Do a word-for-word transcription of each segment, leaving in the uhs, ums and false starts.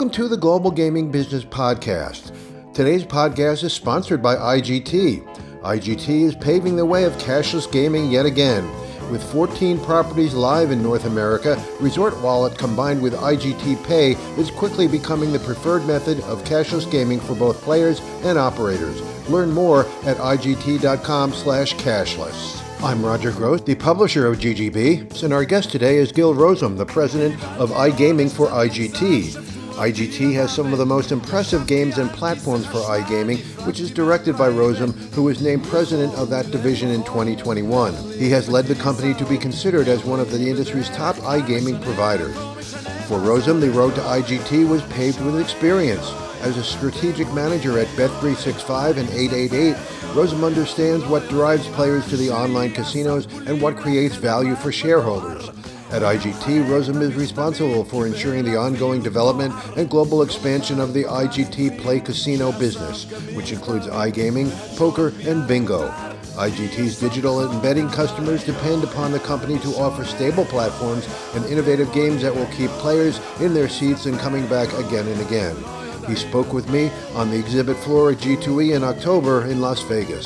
Welcome to the Global Gaming Business Podcast. Today's podcast is sponsored by I G T. I G T is paving the way of cashless gaming yet again. With fourteen properties live in North America, Resort Wallet combined with I G T Pay is quickly becoming the preferred method of cashless gaming for both players and operators. Learn more at igt.com slash cashless. I'm Roger Gross, the publisher of G G B, and our guest today is Gil Rozum, the president of iGaming for I G T. I G T has some of the most impressive games and platforms for iGaming, which is directed by Rozum, who was named president of that division in twenty twenty-one. He has led the company to be considered as one of the industry's top iGaming providers. For Rozum, the road to I G T was paved with experience. As a strategic manager at Bet three sixty-five and eight eighty-eight, Rozum understands what drives players to the online casinos and what creates value for shareholders. At I G T, Rozum is responsible for ensuring the ongoing development and global expansion of the I G T Play Casino business, which includes iGaming, poker, and bingo. I G T's digital and betting customers depend upon the company to offer stable platforms and innovative games that will keep players in their seats and coming back again and again. He spoke with me on the exhibit floor at G two E in October in Las Vegas.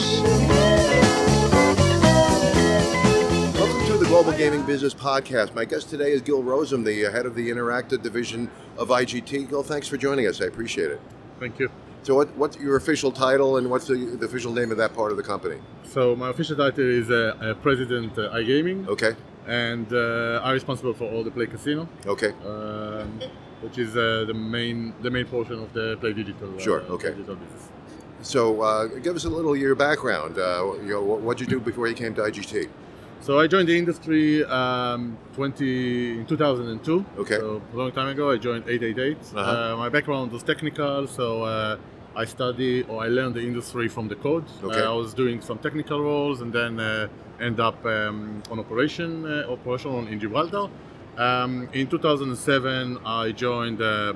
Welcome to the Global Gaming Business Podcast. My guest today is Gil Rozum, the head of the Interactive division of I G T. Gil, thanks for joining us. I appreciate it. Thank you. So what, what's your official title and what's the, the official name of that part of the company? So my official title is uh, uh, President uh, iGaming. Okay. And uh, I'm responsible for all the Play Casino. Okay. Um, which is uh, the main the main portion of the Play Digital. Uh, sure. Okay. Digital business. So uh, give us a little of your background. Uh, you know, what did you do before you came to I G T? So I joined the industry um, twenty in two thousand two. Okay. So a long time ago, I joined eight eighty-eight. Uh-huh. Uh, my background was technical, so uh, I studied or I learned the industry from the code. Okay. Uh, I was doing some technical roles and then uh, end up um, on operation uh, operation in Gibraltar. Um, in two thousand seven, I joined uh,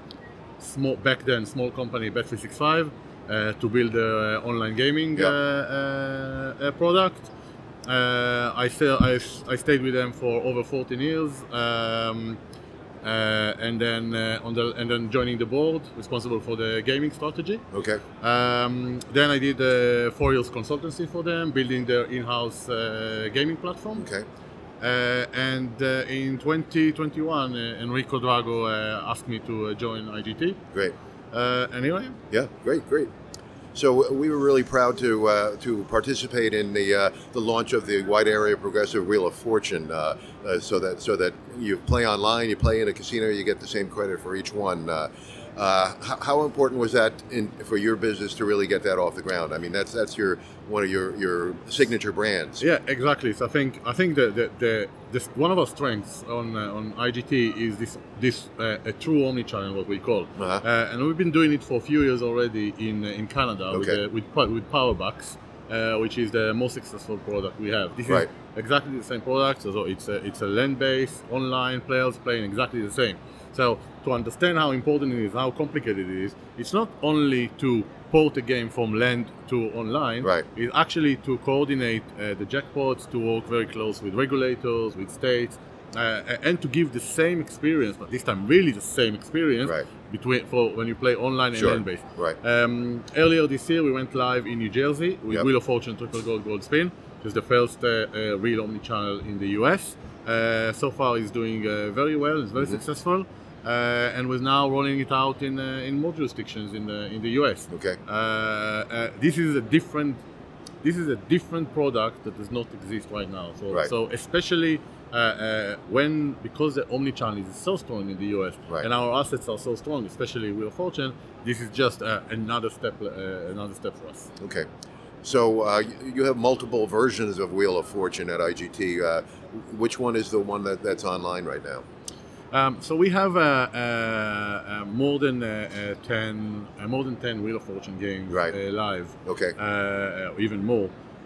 small back then small company Bet three sixty-five uh, to build an online gaming yeah. uh, uh, product. Uh, I, still, I, I stayed with them for over fourteen years, um, uh, and then uh, on the and then joining the board, responsible for the gaming strategy. Okay. Um, then I did uh, four years consultancy for them, building their in-house uh, gaming platform. Okay. Uh, and uh, in twenty twenty-one, uh, Enrico Drago uh, asked me to uh, join I G T. Great. Uh, anyway. Yeah, great, great. So we were really proud to uh, to participate in the uh, the launch of the wide area progressive Wheel of Fortune. Uh, uh, so that so that you play online, you play in a casino, you get the same credit for each one. Uh, uh, how, how important was that in, for your business to really get that off the ground? I mean, that's that's your one of your, your signature brands. Yeah, exactly. So I think I think that the, the this one of our strengths on uh, on I G T is this this uh, a true omnichannel, what we call, uh-huh. uh, and we've been doing it for a few years already in uh, in Canada okay. with uh, with with Powerbucks, uh, which is the most successful product we have. This right. is exactly the same product. So it's a, it's a land-based online players playing exactly the same. So to understand how important it is, how complicated it is, it's not only to port a game from land to online, right. it's actually to coordinate uh, the jackpots, to work very close with regulators, with states, uh, and to give the same experience, but this time really the same experience right. between for when you play online sure. and land-based. Right. Um, earlier this year, we went live in New Jersey with yep. Wheel of Fortune Triple Gold Gold Spin, which is the first uh, uh, real omnichannel in the U S. Uh, so far, it's doing uh, very well. It's very mm-hmm. successful. Uh, and we're now rolling it out in uh, in more jurisdictions in the in the U S. Okay. Uh, uh, this is a different this is a different product that does not exist right now. So right. so especially uh, uh, when because the omnichannel is so strong in the U S right. and our assets are so strong, especially Wheel of Fortune, this is just uh, another step uh, another step for us. Okay. So uh, you have multiple versions of Wheel of Fortune at I G T. Uh, which one is the one that, that's online right now? Um, so we have uh, uh, uh, more than uh, uh, ten, uh, more than ten Wheel of Fortune games right. uh, live. Okay. Uh, uh, even more.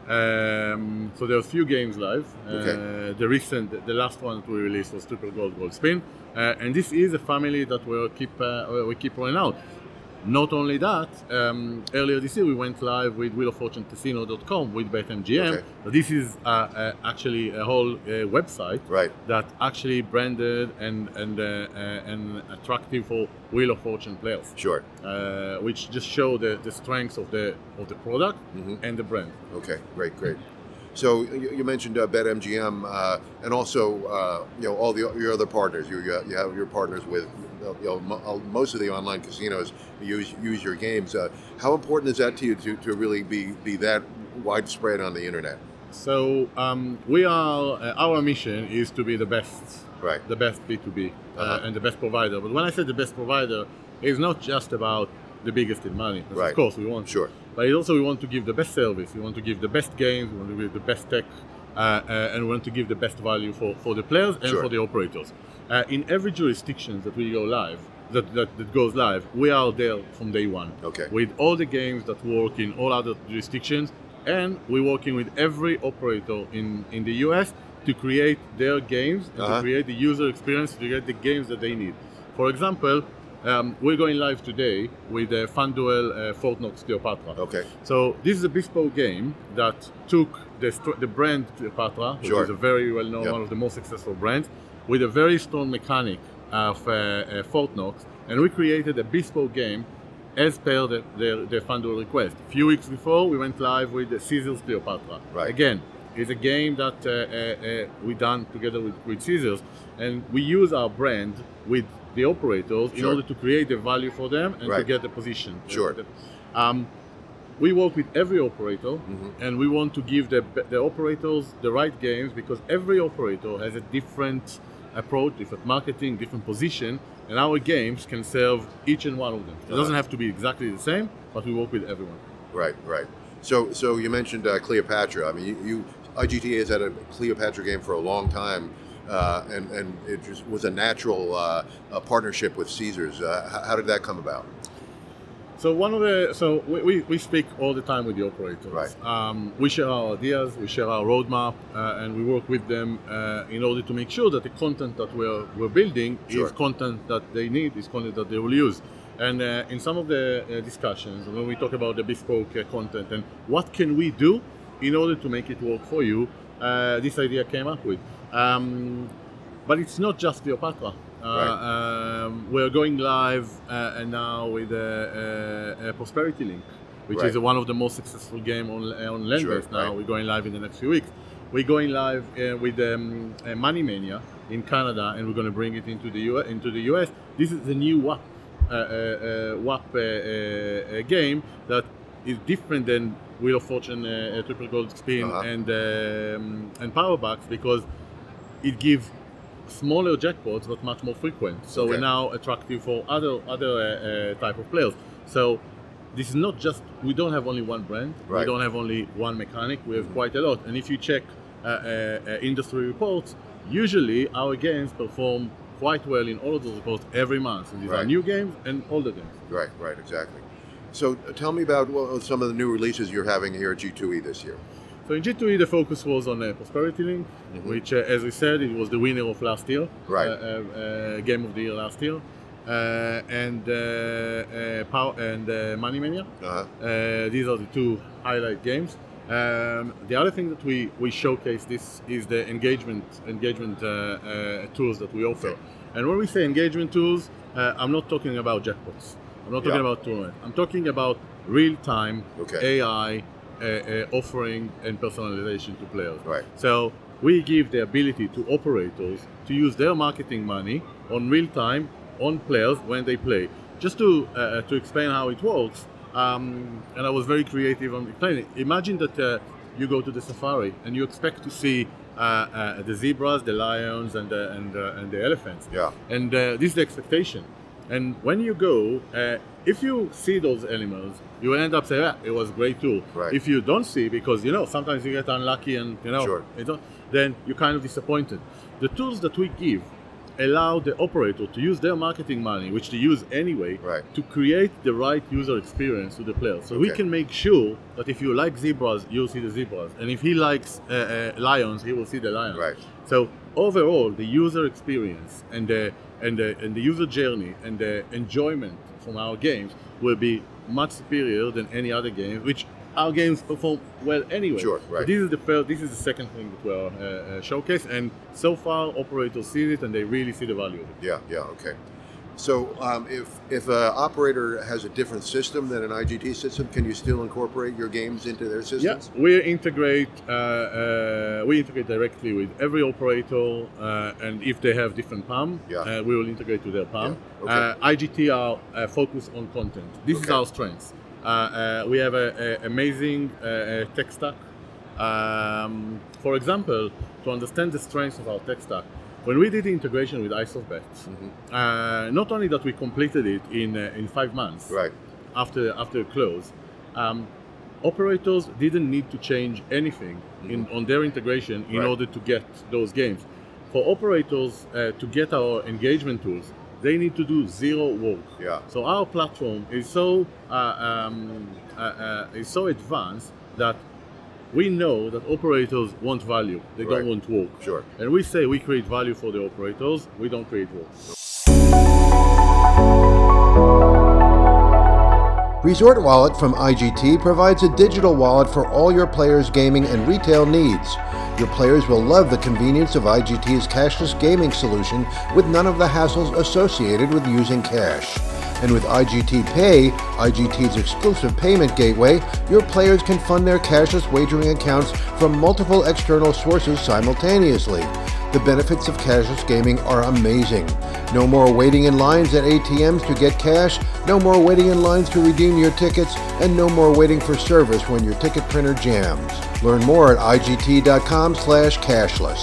Um, so there are a few games live. Okay. Uh, the recent, the last one that we released was Triple Gold Gold Spin, uh, and this is a family that we'll keep uh, we keep rolling out. Not only that, um, earlier this year we went live with wheel of fortune casino dot com with BetMGM. Okay. This is uh, uh, actually a whole uh, website Right. that actually branded and and uh, uh, and attractive for Wheel of Fortune players. Sure. Uh, which just show the, the strengths of the of the product Mhm. and the brand. Okay, great, great. So you, you mentioned uh, BetMGM uh, and also uh, you know all the your other partners. You you you have your partners with you know mo- most of the online casinos use use your games. Uh, how important is that to you to, to really be be that widespread on the internet? So um, we are uh, our mission is to be the best, Right. the best B two B uh, Uh-huh. and the best provider. But when I say the best provider, it's not just about the biggest in money. 'Cause Right. Of course, we want. Sure. But also we want to give the best service. We want to give the best games. We want to give the best tech, uh, uh, and we want to give the best value for, for the players and Sure. for the operators. Uh, in every jurisdiction that we go live, that, that, that goes live, we are there from day one. Okay. With all the games that work in all other jurisdictions, and we're working with every operator in, in the U S to create their games and Uh-huh. to create the user experience to get the games that they need. For example, um, we're going live today with uh, FanDuel uh, Fort Knox Cleopatra. Okay. So this is a bespoke game that took the, str- the brand Cleopatra, which Sure. is a very well-known, Yep. one of the most successful brands, with a very strong mechanic of uh, uh, Fort Knox, and we created a bespoke game as per the, the, the FanDuel request. A few weeks before, we went live with the Caesars Cleopatra. Right. Again, it's a game that uh, uh, uh, we done together with, with Caesars, and we use our brand with the operators in Sure. order to create the value for them and to Right. get the position. Sure. Um, we work with every operator, Mhm. and we want to give the, the operators the right games because every operator has a different approach, different marketing, different position, and our games can serve each and one of them. It Uh-huh. doesn't have to be exactly the same, but we work with everyone. Right. Right. So so you mentioned uh, Cleopatra. I mean, you, you I G T A has had a Cleopatra game for a long time. Uh, and, and it just was a natural uh, a partnership with Caesars. Uh, how, how did that come about? So one of the so we, we, we speak all the time with the operators. Right. Um, we share our ideas, we share our roadmap, uh, and we work with them uh, in order to make sure that the content that we're we're building Sure. is content that they need, is content that they will use. And uh, in some of the uh, discussions, when we talk about the bespoke uh, content and what can we do in order to make it work for you, uh, this idea came up with. Um, but it's not just Cleopatra. Uh, um, we're going live uh, and now with a, a, a Prosperity Link, which Right. is one of the most successful game on on land-based Sure, now. right. We're going live in the next few weeks. We're going live uh, with um, uh, Money Mania in Canada, and we're going to bring it into the U S. Into the U S. This is the new W A P uh, uh, uh, W A P uh, uh, uh, game that is different than Wheel of Fortune, uh, uh, Triple Gold Spin, Uh-huh. and um, and Powerbacks because it gives smaller jackpots but much more frequent. So Okay. we're now attractive for other other uh, uh, type of players. So this is not just we don't have only one brand. We Right. don't have only one mechanic. We have quite a lot. And if you check uh, uh, uh, industry reports, usually our games perform quite well in all of those reports every month. And these are Right. new games and older games. Right, right, exactly. So uh, tell me about well, some of the new releases you're having here at G two E this year. So in G two E, the focus was on uh, Prosperity Link, Mhm. which, uh, as we said, it was the winner of last year, Right. uh, uh, uh, Game of the Year last year, uh, and uh, uh, Power and uh, Money Mania. Uh-huh. Uh, these are the two highlight games. Um, the other thing that we, we showcase this is the engagement engagement uh, uh, tools that we offer. Okay. And when we say engagement tools, uh, I'm not talking about jackpots. I'm not talking Yeah. about tournament. I'm talking about real-time Okay. A I uh, uh, offering and personalization to players. Right. So we give the ability to operators to use their marketing money on real-time on players when they play. Just to uh, to explain how it works, um, and I was very creative on explaining. Imagine that uh, you go to the safari and you expect to see uh, uh, the zebras, the lions, and the, and uh, and the elephants. Yeah. And uh, this is the expectation. And when you go, uh, if you see those animals, you will end up saying, "Yeah, it was a great tool." Right. If you don't see, because you know sometimes you get unlucky and you know, Sure. you don't, then you're kind of disappointed. The tools that we give allow the operator to use their marketing money, which they use anyway, Right. to create the right user experience to the player. So we Okay. can make sure that if you like zebras, you'll see the zebras, and if he likes uh, uh, lions, he will see the lions. Right. So overall, the user experience and the and the and the user journey and the enjoyment from our games will be much superior than any other game, which our games perform well anyway. Sure, right. So this is the first, this is the second thing that we're uh, uh, showcase, and so far operators see it and they really see the value of it. Yeah, yeah, okay. So um, if if an operator has a different system than an I G T system, can you still incorporate your games into their systems? Yeah, we integrate uh, uh, we integrate directly with every operator, uh, and if they have different P A M, Yeah. uh, we will integrate to their P A M. Yeah, okay. uh, I G T are uh, focused on content. This is Okay. our strength. Uh, uh, we have an amazing uh, uh, tech stack. Um, for example, to understand the strengths of our tech stack, when we did the integration with iSoftBet, Mm-hmm. uh, not only that we completed it in uh, in five months Right. after after close, um, operators didn't need to change anything in on their integration in Right. order to get those games. For operators uh, to get our engagement tools, they need to do zero work. Yeah. So our platform is so uh, um, uh, uh, is so advanced that we know that operators want value. They Right. don't want work. Sure. And we say we create value for the operators. We don't create work. Resort Wallet from I G T provides a digital wallet for all your players' gaming and retail needs. Your players will love the convenience of I G T's cashless gaming solution with none of the hassles associated with using cash. And with I G T Pay, I G T's exclusive payment gateway, your players can fund their cashless wagering accounts from multiple external sources simultaneously. The benefits of cashless gaming are amazing. No more waiting in lines at A T Ms to get cash, no more waiting in lines to redeem your tickets, and no more waiting for service when your ticket printer jams. Learn more at I G T dot com slash cashless.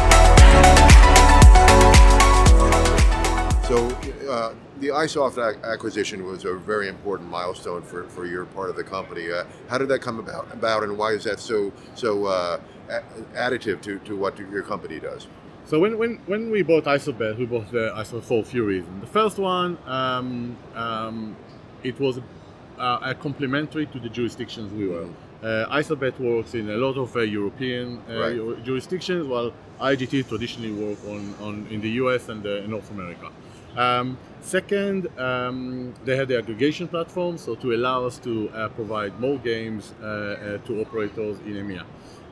So uh, the iSoft ac- acquisition was a very important milestone for, for your part of the company. Uh, how did that come about, about and why is that so so uh, a- additive to, to what your company does? So when, when, when we bought iSoftBet, we bought uh, iSoftBet for a few reasons. The first one, um, um, it was uh, a complementary to the jurisdictions we were. Uh, iSoftBet works in a lot of uh, European uh, Right. ju- jurisdictions, while I G T traditionally work on, on in the U S and uh, North America. Um, second, um, they had the aggregation platform, so to allow us to uh, provide more games uh, uh, to operators in EMEA.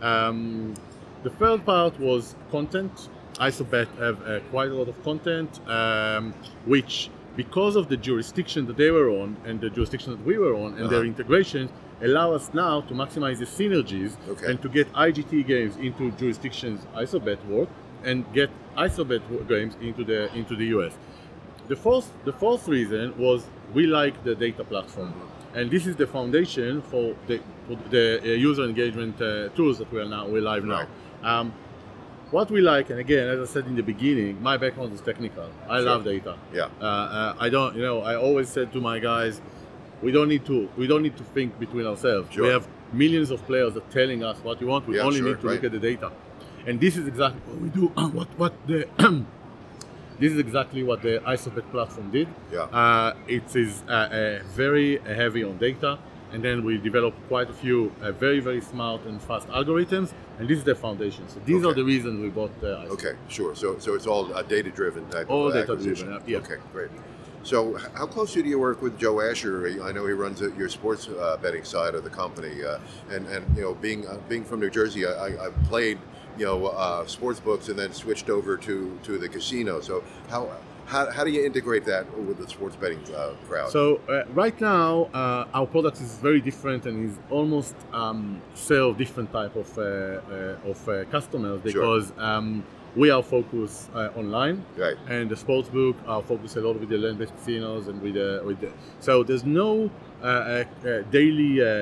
Um, the third part was content. iSoftBet have uh, quite a lot of content, um, which, because of the jurisdiction that they were on and the jurisdiction that we were on and Uh-huh. their integrations, allow us now to maximize the synergies Okay. and to get I G T games into jurisdictions iSoftBet work and get iSoftBet wo- games into the into the U S. The fourth, the fourth reason was we like the data platform, and this is the foundation for the for the uh, user engagement uh, tools that we are now we're live now. Um, what we like, and again, as I said in the beginning, my background is technical. I Sure. love data. Yeah. Uh, uh, I don't, you know, I always said to my guys, we don't need to we don't need to think between ourselves. Sure. We have millions of players that are telling us what we want. We Yeah, only sure, need to right. look at the data, and this is exactly what we do. what what the This is exactly what the iSoftBet platform did. Yeah. Uh, it is uh, uh, very heavy on data, and then we developed quite a few uh, very, very smart and fast algorithms, and this is the foundation. So these are Okay. the reasons we bought the iSoftBet. Okay, sure. So so it's all a data-driven type All of data-driven, acquisition. yeah. Okay, great. So h- how closely do you work with Joe Asher? I know he runs uh, your sports uh, betting side of the company, uh, and and you know, being uh, being from New Jersey, I, I I've played you know uh, sports books and then switched over to to the casino. So how how, how do you integrate that with the sports betting uh, crowd? So uh, right now, uh, our product is very different and is almost um, serve different type of uh, uh, of uh, customers because um, we are focused uh, online, Right. and the sportsbook are focused a lot with the land-based casinos and with the with the. So there's no uh, uh, uh, daily uh,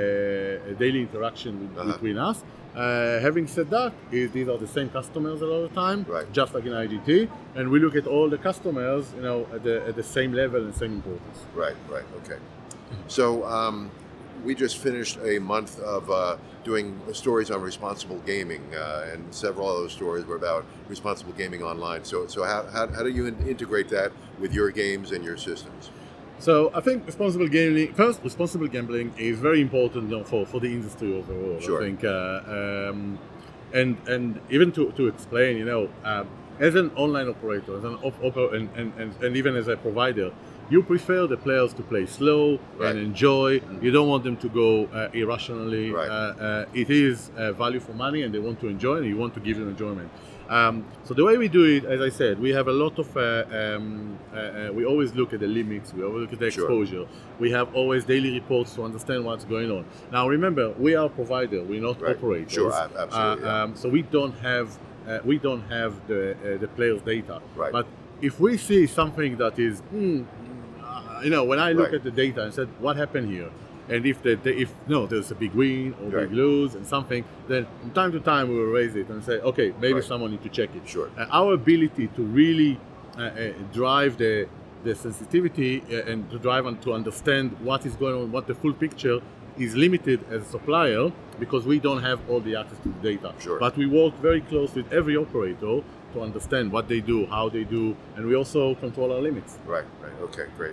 uh, daily interaction with, Uh-huh. between us. Uh, having said that, is these are the same customers a lot of the time, Right. just like in I G T, and we look at all the customers, you know, at the at the same level and same importance. Right, right, okay. So um, we just finished a month of uh, doing stories on responsible gaming, uh, and several of those stories were about responsible gaming online. So, so how, how, how do you in- integrate that with your games and your systems? So I think responsible gambling, first, responsible gambling is very important, you know, for, for the industry overall. Sure. I think, uh, um, and and even to, to explain, you know, uh, as an online operator, as an op- oper- and, and, and, and even as a provider, you prefer the players to play slow Right. and enjoy. You don't want them to go uh, irrationally. Right. Uh, uh, it is uh, value for money, and they want to enjoy, and you want to give them enjoyment. Um, so the way we do it, as I said, we have a lot of. Uh, um, uh, uh, we always look at the limits. We always look at the Sure. exposure. We have always daily reports to understand what's going on. Now, remember, we are a provider. We're not Right. operators. Sure, ab- absolutely, Uh, yeah. um, so we don't have. Uh, we don't have the uh, the players' data. Right. But if we see something that is, hmm, uh, you know, when I look Right. at the data and said, what happened here? And if the, the if no, there's a big win or Right. big lose and something, then from time to time we will raise it and say, okay, maybe Right. someone need to check it. Sure. Uh, our ability to really uh, uh, drive the the sensitivity uh, and to drive and to understand what is going on, what the full picture is limited as a supplier because we don't have all the access to the data. Sure. But we work very close with every operator to understand what they do, how they do, and we also control our limits. Right, right. Okay, great.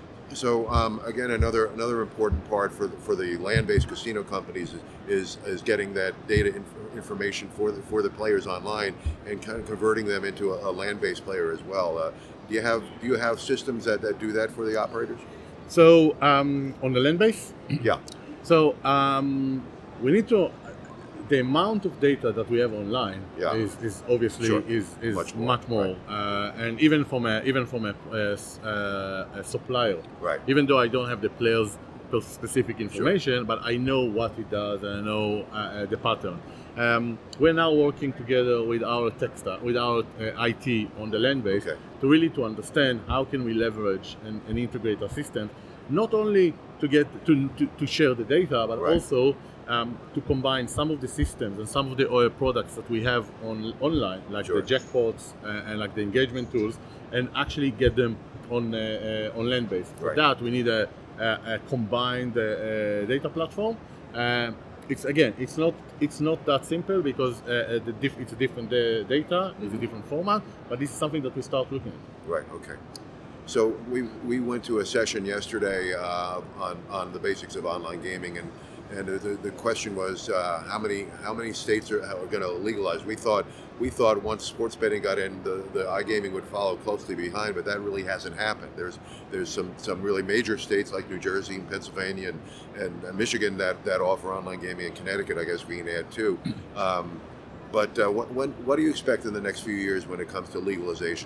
So um, again, another another important part for the, for the land-based casino companies is is, is getting that data inf- information for the for the players online and kind of converting them into a, a land-based player as well. Uh, do you have do you have systems that, that do that for the operators? So um, on the land base, Yeah. so um, we need to. The amount of data that we have online Yeah. is, is obviously Sure. is, is Much much more, more, uh, and even from a even from a, a s- uh, a supplier. Right. Even though I don't have the players' specific information, but I know what it does and I know uh, uh, the pattern. Um, we're now working together with our tech staff, with our uh, I T on the land base Okay. to really to understand how can we leverage and, and integrate our system, not only to get to, to, to share the data, but Right. also um, to combine some of the systems and some of the oil products that we have on online, like Sure. the jackpots uh, and like the engagement tools, and actually get them on uh, uh, on land base. For Right. that, we need a, a, a combined uh, uh, data platform. Um, it's again, it's not it's not that simple because uh, uh, the diff- it's a different uh, data, it's a different format, but this is something that we start looking at. Right. Okay. So we we went to a session yesterday uh, on on the basics of online gaming, and and the, the question was uh, how many how many states are, are going to legalize. We thought we thought once sports betting got in, the, the iGaming would follow closely behind, but that really hasn't happened. There's there's some, some really major states like New Jersey and Pennsylvania and, and Michigan that, that offer online gaming, and Connecticut, I guess we can add too. Um, but uh, what when, what do you expect in the next few years when it comes to legalization?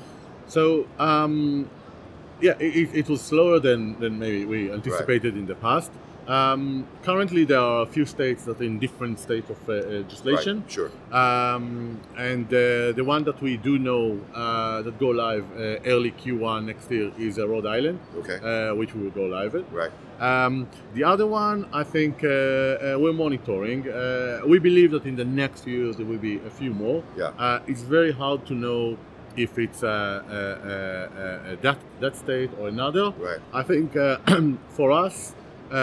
So um, yeah, it, it was slower than, than maybe we anticipated in the past. Um, currently, there are a few states that are in different states of uh, legislation. Right, sure. Um, and uh, the one that we do know uh, that go live uh, early Q one next year is uh, Rhode Island, Okay. uh, which we will go live with. Right. Um, the other one, I think uh, uh, we're monitoring. Uh, we believe that in the next few years there will be a few more. Yeah. Uh, it's very hard to know if it's uh, uh, uh, uh, that that state or another. Right. I think uh, for us,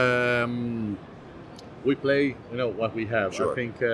um, we play, you know, what we have. Sure. I think uh,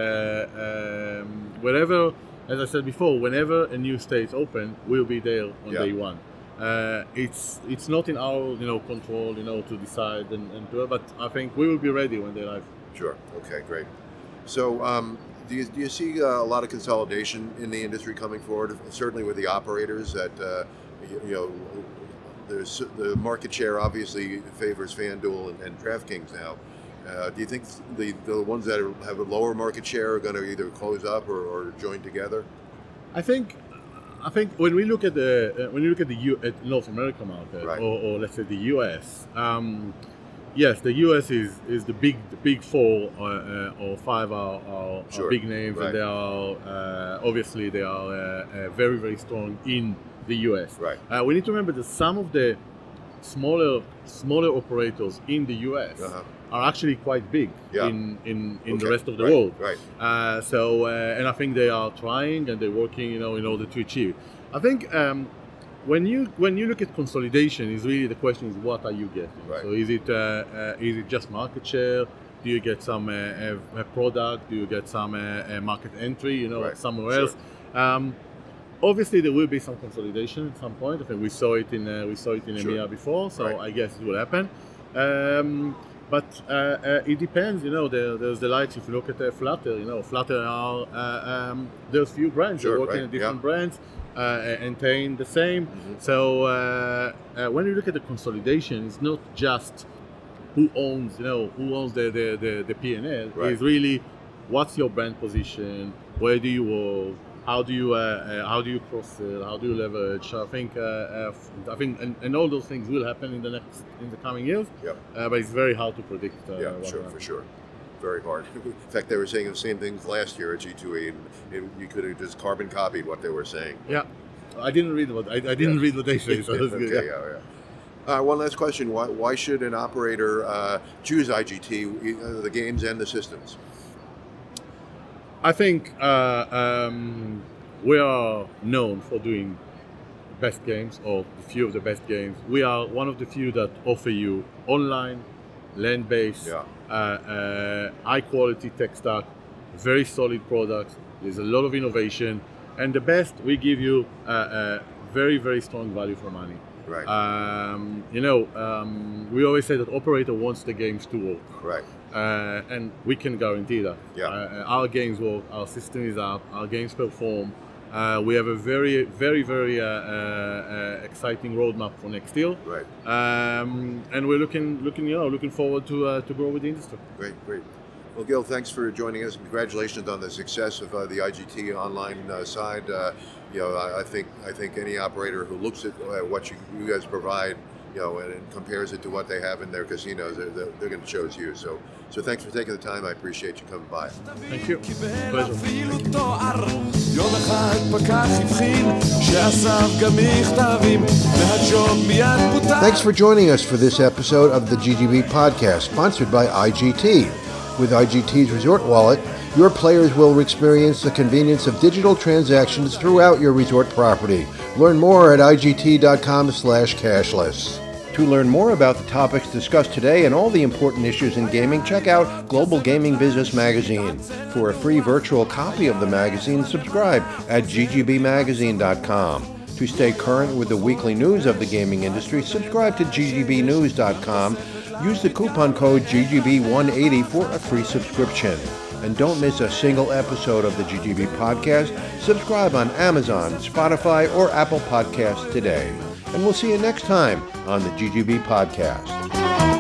um, wherever, as I said before, whenever a new state open, we'll be there on Yeah. day one. Uh, it's it's not in our you know control, you know, to decide and, and do it, but I think we will be ready when they're live. Sure. Okay. Great. So, um, do you do you see uh, a lot of consolidation in the industry coming forward? Certainly with the operators that uh, you, you know, there's the market share obviously favors FanDuel and, and DraftKings now. Uh, do you think the the ones that are, have a lower market share are going to either close up or, or join together? I think I think when we look at the uh, when you look at the U, at North America market, Right. or, or let's say the U S, um, yes, the U S is, is the big the big four uh, uh, or five are, are, Sure. are big names, Right. and they are uh, obviously they are uh, uh, very very strong in the U S. Right. Uh, we need to remember that some of the smaller smaller operators in the U S Uh-huh. are actually quite big Yeah. in in, in the Okay. rest of the Right. world. Right. Uh, so, uh, and I think they are trying and they're working, you know, in order to achieve. I think um, when you when you look at consolidation, is really the question is what are you getting? Right. So, is it uh, uh, is it just market share? Do you get some uh, a product? Do you get some uh, market entry? You know, Right. somewhere Sure. else. Um, obviously, there will be some consolidation at some point. I think we saw it in uh, we saw it in Sure. EMEA before, so Right. I guess it will happen. Um, but uh, uh, it depends. You know, there, there's the likes. If you look at uh, Flutter, you know, Flutter are uh, um, there's few brands. Sure, They're working right, in different yeah. brands. Uh, and maintain the same. Mm-hmm. So uh, uh, when you look at the consolidation, it's not just who owns, you know, who owns the the, the, the P and L. Right. It's really what's your brand position, where do you work, how do you uh, uh, how do you cross sell, how do you leverage. I think uh, uh, I think and, and all those things will happen in the next in the coming years. Yep. Uh, but it's very hard to predict. Uh, yeah, sure, for sure. Very hard. In fact, they were saying the same things last year at G two E, and, and you could have just carbon copied what they were saying. Yeah, I didn't read what I, I didn't yeah. read what they say. So that's okay, good. Yeah, yeah. yeah. Uh, one last question: Why, why should an operator uh, choose I G T, uh, the games and the systems? I think uh, um, we are known for doing best games, or a few of the best games. We are one of the few that offer you online, land-based. Yeah. Uh, uh, high quality tech stack, very solid products. There's a lot of innovation, and the best, we give you a uh, uh, very very strong value for money. Right. Um, you know, um, we always say that operator wants the games to work. Right. Uh, and we can guarantee that. Yeah. Uh, our games work. Our system is up. Our games perform. Uh, we have a very, very, very uh, uh, uh, exciting roadmap for next year. Right. Um, and we're looking, looking, you know, looking forward to uh, to grow with the industry. Great, great. Well, Gil, thanks for joining us. Congratulations on the success of uh, the I G T online uh, side. Uh, you know, I, I think I think any operator who looks at uh, what you, you guys provide, you know, and, and compares it to what they have in their casinos, they're, they're, they're going to choose you. So, so thanks for taking the time. I appreciate you coming by. Thank you. Pleasure. Thanks for joining us for this episode of the G G B podcast, sponsored by I G T. With I G T's Resort Wallet, your players will experience the convenience of digital transactions throughout your resort property. Learn more at I G T dot com slash cashless. To learn more about the topics discussed today and all the important issues in gaming, check out Global Gaming Business Magazine. For a free virtual copy of the magazine, subscribe at G G B magazine dot com. To stay current with the weekly news of the gaming industry, subscribe to G G B news dot com. Use the coupon code G G B one eighty for a free subscription. And don't miss a single episode of the G G B podcast. Subscribe on Amazon, Spotify, or Apple Podcasts today. And we'll see you next time on the G G B podcast.